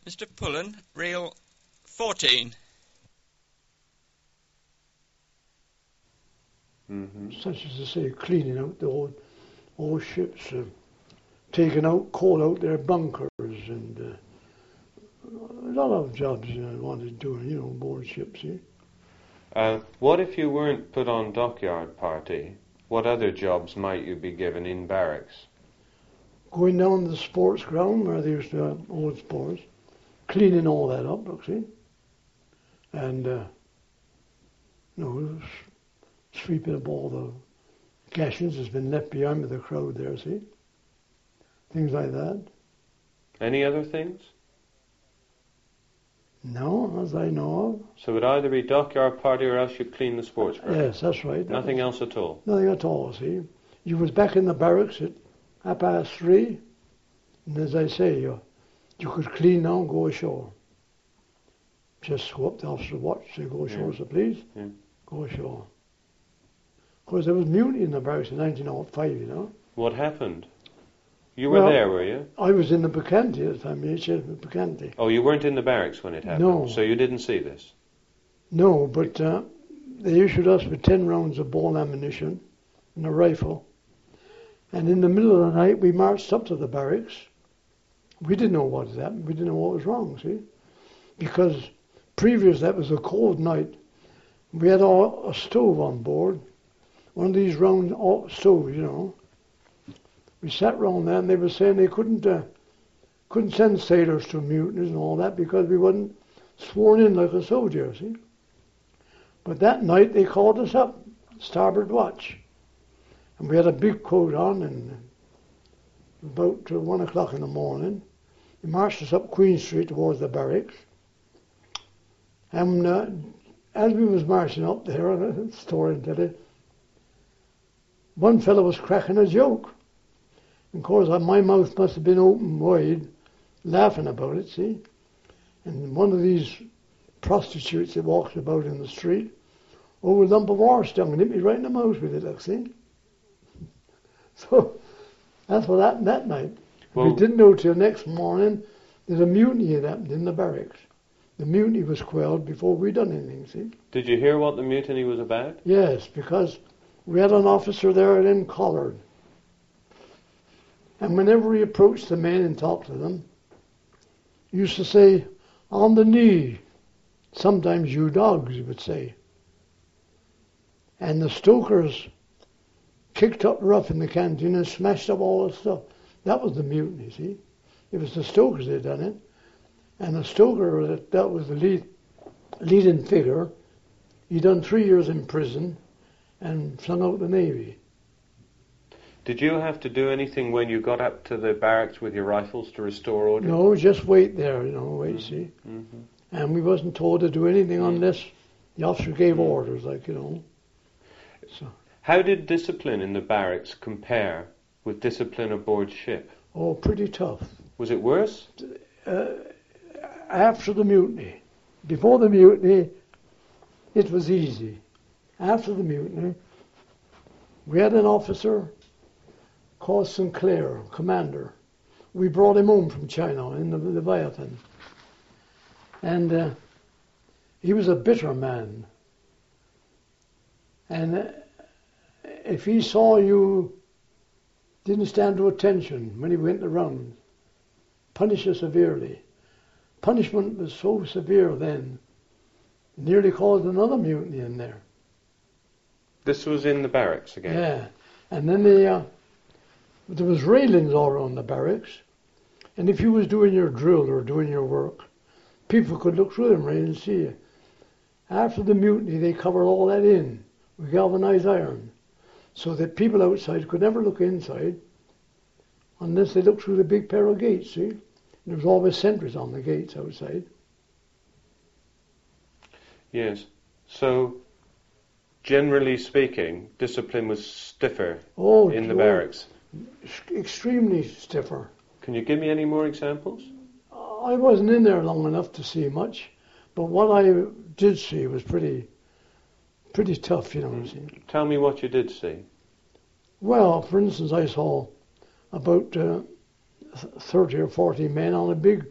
Mr. Pullen, reel 14. Such as I say, cleaning out the old ships, taking out coal out their bunkers, and a lot of jobs I wanted doing, aboard ships. What if you weren't put on dockyard party? What other jobs might you be given in barracks? Going down to the sports ground where they used to have old sports, cleaning all that up, see, and sweeping up all the gashings that's been left behind with the crowd there, see, things like that. Any other things? No, as I know of. So it would either be dockyard party or else you clean the sports ground? Yes, that's right. Nothing else at all? Nothing at all, see. You was back in the barracks at 3:30, and as I say, you could clean now and go ashore. Just go up to the officer's watch, say, go ashore, so please. Yeah. Go ashore. Of course, there was mutiny in the barracks in 1905, What happened? You were there, were you? I was in the Bacante at the time, Bacante. Oh, you weren't in the barracks when it happened? No. So you didn't see this? No, but they issued us with 10 rounds of ball ammunition and a rifle. And in the middle of the night, we marched up to the barracks. We didn't know what had happened. We didn't know what was wrong, see? Because previous, that was a cold night. We had a stove on board, one of these round stoves, We sat round there, and they were saying they couldn't send sailors to mutinies and all that because we wasn't sworn in like a soldier, see? But that night they called us up, starboard watch. And we had a big coat on, and about 1 o'clock in the morning, they marched us up Queen Street towards the barracks. And as we was marching up there, a story to tell it, one fellow was cracking a joke. And of course, my mouth must have been open wide, laughing about it, see? And one of these prostitutes that walks about in the street, a lump of horse dung and hit me right in the mouth with it, like, see? So that's what happened that night. Well, we didn't know till next morning there's a mutiny that happened in the barracks. The mutiny was quelled before we done anything, see? Did you hear what the mutiny was about? Yes, because we had an officer there then collared. And whenever he approached the men and talked to them, he used to say, on the knee, sometimes you dogs, he would say. And the stokers kicked up rough in the canteen and smashed up all the stuff. That was the mutiny, see? It was the stokers that done it. And the stoker that was the leading figure, he done 3 years in prison and flung out the Navy. Did you have to do anything when you got up to the barracks with your rifles to restore order? No, just wait there, wait, see. Mm-hmm. And we wasn't told to do anything unless the officer gave orders, So. How did discipline in the barracks compare with discipline aboard ship? Oh, pretty tough. Was it worse? After the mutiny. Before the mutiny, it was easy. After the mutiny, we had an officer called Sinclair, commander. We brought him home from China in the Leviathan. And he was a bitter man. And if he saw you didn't stand to attention when he went around, punish you severely. Punishment was so severe then, it nearly caused another mutiny in there. This was in the barracks again? Yeah. And then there was railings all around the barracks, and if you was doing your drill or doing your work, people could look through them railings and see you. After the mutiny, they covered all that in with galvanized iron, so that people outside could never look inside unless they looked through the big pair of gates, see? There was always sentries on the gates outside. Yes. So, generally speaking, discipline was stiffer in the barracks? Extremely stiffer. Can you give me any more examples? I wasn't in there long enough to see much, but what I did see was pretty tough, Tell me what you did see. Well, for instance, I saw about 30 or 40 men on a big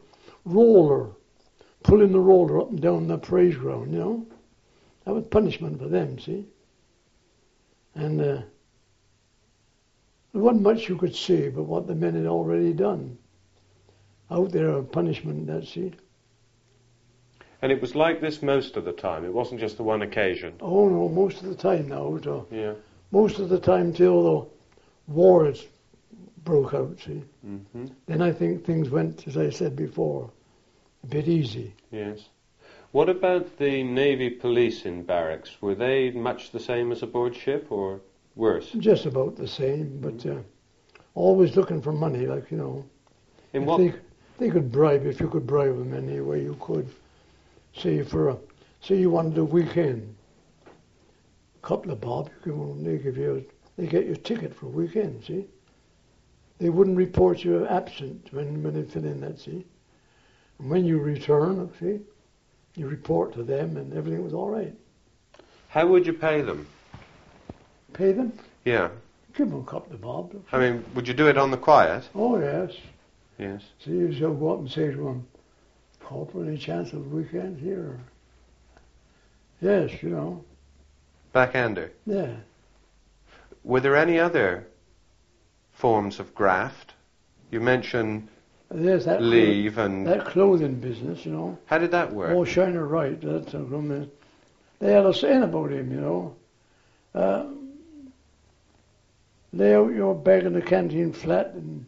roller, pulling the roller up and down the parade ground, you know. That was punishment for them, see. And there wasn't much you could say about what the men had already done. Out there, a punishment, that, see. And it was like this most of the time. It wasn't just the one occasion. Oh no, most of the time now. Yeah. Most of the time till the war had broke out, see. Mm-hmm. Then I think things went, as I said before, a bit easy. Yes. What about the Navy police in barracks? Were they much the same as aboard ship, or worse? Just about the same, but always looking for money, like, you know. In If what? They could bribe, if you could bribe them any way you could. Say you wanted a weekend, couple of bob, they get you a ticket for a weekend, see. They wouldn't report you absent when they fill in that, see. And when you return, see, you report to them and everything was all right. How would you pay them? Pay them? Yeah. Give them a couple of bob. I mean, would you do it on the quiet? Oh, yes. Yes. So you shall go up and say to them, Corporal, any chance of a weekend here? Yes, you know. Backhander. Yeah. Were there any other forms of graft? You mentioned There's that leave and... that clothing business, you know. How did that work? Oh, Shiner Wright, that's a woman. They had a saying about him, you know. Lay out your bag in the canteen flat and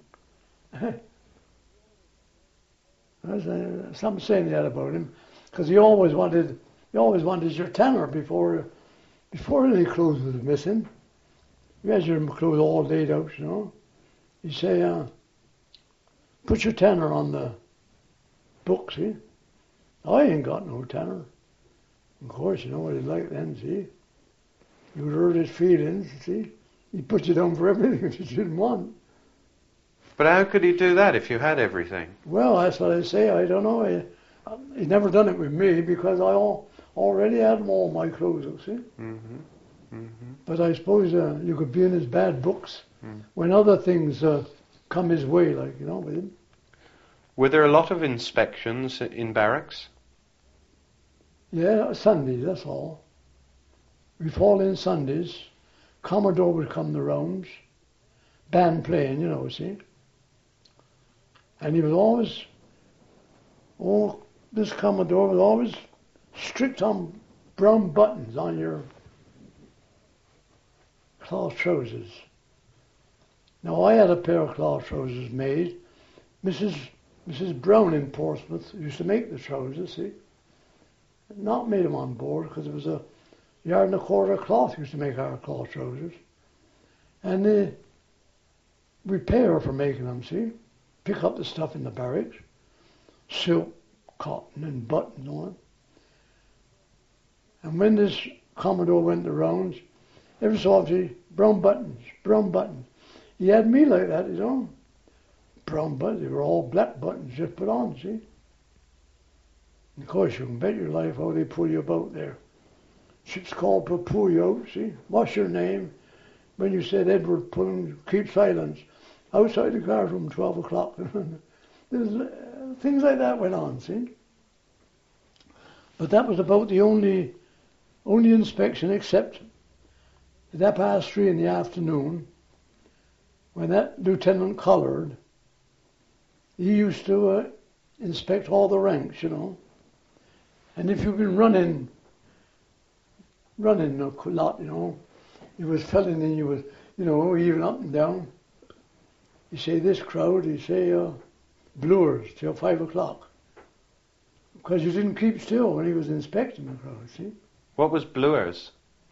some saying that about him, because he always wanted your tanner before any clothes was missing. You had your clothes all laid out, you know. He'd say, put your tanner on the book, see. I ain't got no tanner. Of course, you know what he's like then, see. You would hurt his feelings, see. He put you down for everything that you didn't want. But how could he do that if you had everything? Well, that's what I say. I don't know. He's never done it with me because I already had all my clothes, you see. Mm-hmm. Mm-hmm. But I suppose you could be in his bad books when other things come his way, like, you know, with him. Were there a lot of inspections in barracks? Yeah, Sundays, that's all. We'd fall in Sundays. Commodore would come the rounds. Band playing, you know, see. And he was always, this Commodore was always strict on brown buttons on your cloth trousers. Now, I had a pair of cloth trousers made. Mrs. Brown in Portsmouth used to make the trousers, see. Not made them on board because it was a yard and a quarter cloth used to make our cloth trousers. And we'd pay her for making them, see. Pick up the stuff in the barracks. Silk, cotton and button and all that. And when this Commodore went the rounds, every so often, brown buttons. He had me like that, you know. Brown buttons, they were all black buttons just put on, see. And of course, you can bet your life how they pull you about there. Ship's called to pull you out, see. What's your name? When you said Edward, pull him, keep silence. Outside the guard room, 12 o'clock. Things like that went on, see. But that was about the only inspection, except at 3:30 in the afternoon, when that Lieutenant Collard, he used to inspect all the ranks, you know. And if you've been running a lot, you know, you was filling in, you was, you know, even up and down. You say this crowd, you say Bluers till 5 o'clock. Because you didn't keep still when he was inspecting the crowd, see. What was Bluers?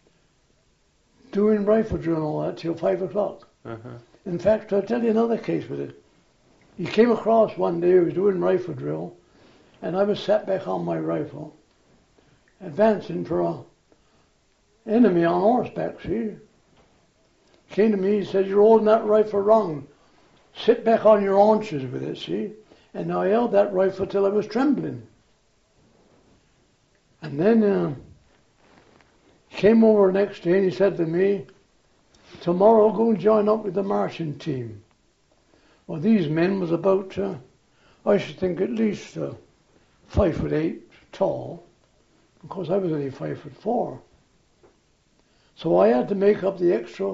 Doing rifle drill and all that till 5 o'clock. Uh-huh. In fact, I'll tell you another case with it. He came across one day, he was doing rifle drill, and I was sat back on my rifle, advancing for an enemy on horseback, see. Came to me, he said, "You're holding that rifle wrong. Sit back on your haunches with it, see." And I held that rifle till I was trembling. And then he came over the next day and he said to me, "Tomorrow go and join up with the marching team." Well, these men was about I should think at least 5'8" tall. Of course, I was only 5'4". So I had to make up the extra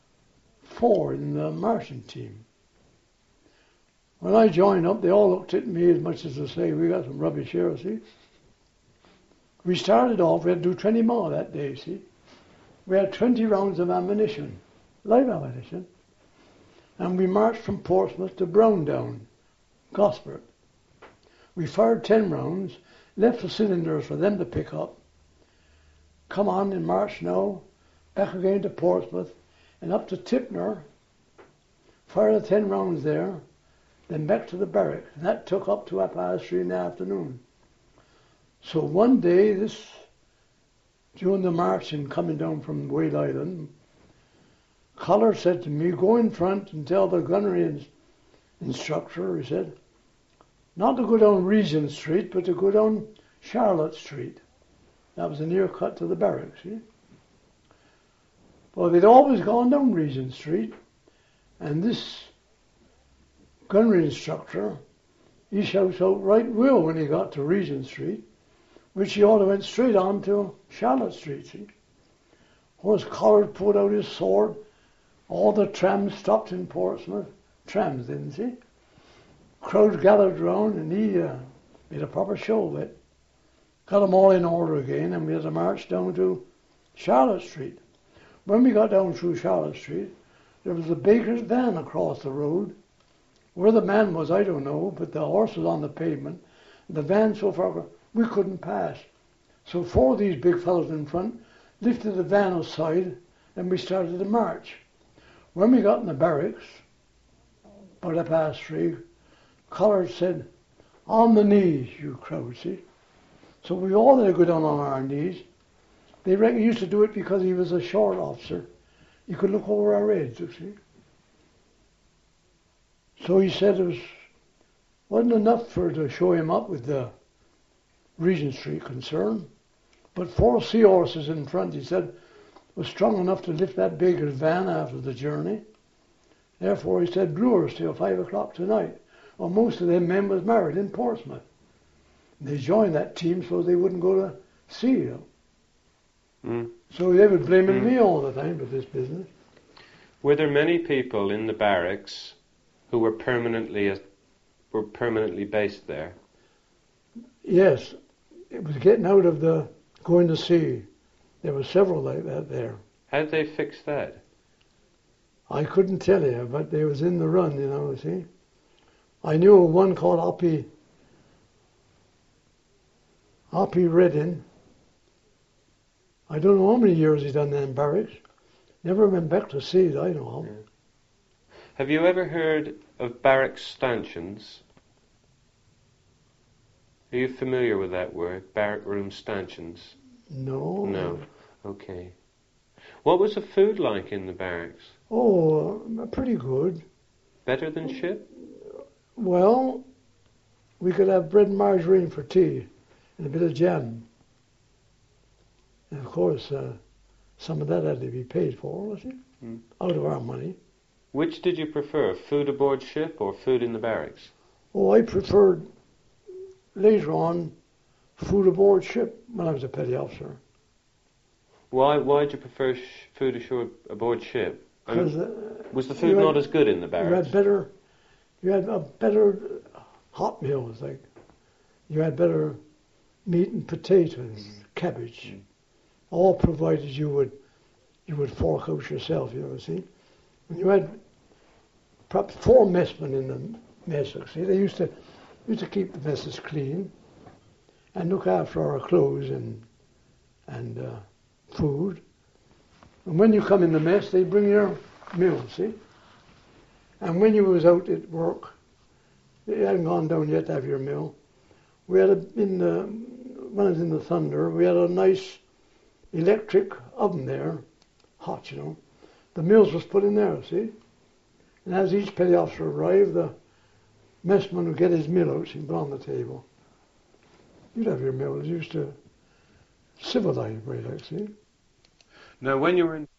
4 in the marching team. When I joined up, they all looked at me as much as to say, we got some rubbish here, see. We started off, we had to do 20 more that day, see. We had 20 rounds of ammunition, live ammunition. And we marched from Portsmouth to Browndown, Gosport. We fired 10 rounds, left the cylinders for them to pick up. Come on and march now, back again to Portsmouth, and up to Tipner, fire the 10 rounds there, then back to the barracks. And that took up to 3:30 in the afternoon. So one day, during the marching coming down from Whale Island, Collard said to me, go in front and tell the gunnery instructor, he said, not to go down Regent Street, but to go down Charlotte Street. That was a near cut to the barracks, see? Well, they'd always gone down Regent Street, and this gunnery instructor, he shouts out right will when he got to Regent Street, which he ought to went straight on to Charlotte Street, see? Of course, Collard pulled out his sword. All the trams stopped in Portsmouth. Trams, didn't see? Crowds gathered round, and he made a proper show of it. Got them all in order again, and we had to march down to Charlotte Street. When we got down through Charlotte Street, there was a baker's van across the road. Where the man was, I don't know, but the horse was on the pavement. The van so far, we couldn't pass. So 4 of these big fellows in front lifted the van aside, and we started to march. When we got in the barracks, about 3:30, Collard said, on the knees, you crowd, see? So we all had to go down on our knees. They reckon he used to do it because he was a short officer. He could look over our heads, you see. So he said it wasn't enough to show him up with the Regent Street concern, but 4 seahorses in front, he said, was strong enough to lift that baker's van after the journey. Therefore, he said, brewers till 5 o'clock tonight. Well, most of them men was married in Portsmouth. And they joined that team so they wouldn't go to sea, you know. So they were blaming me all the time for this business. Were there many people in the barracks who were permanently based there? Yes. It was getting out of the going to sea. There were several like that there. How did they fix that? I couldn't tell you, but they was in the run, you know, see. I knew one called Oppie Redding. I don't know how many years he's done that in barracks. Never went back to sea, I know of. Yeah. Have you ever heard of barrack stanchions? Are you familiar with that word, barrack room stanchions? No. No. Okay. What was the food like in the barracks? Oh, pretty good. Better than ship? Well, we could have bread and margarine for tea and a bit of jam. And of course, some of that had to be paid for, was it? Out of our money. Which did you prefer, food aboard ship or food in the barracks? Oh, I preferred, later on, food aboard ship when I was a petty officer. Why did you prefer food aboard ship? Because was the food not as good in the barracks? You had a better hot meals, like you had better meat and potatoes, cabbage, all provided you would fork out yourself, you know, see. And you had perhaps 4 messmen in the mess, see. They used to keep the messes clean and look after our clothes and food. And when you come in the mess, they bring your meal, see? And when you was out at work, you hadn't gone down yet to have your meal. We had when I was in the Thunder, we had a nice electric oven there, hot, you know. The meals was put in there, see? And as each petty officer arrived, the messman would get his meal out and put on the table. You'd have your meal. It used to civilize way, like, see? Now, when you were in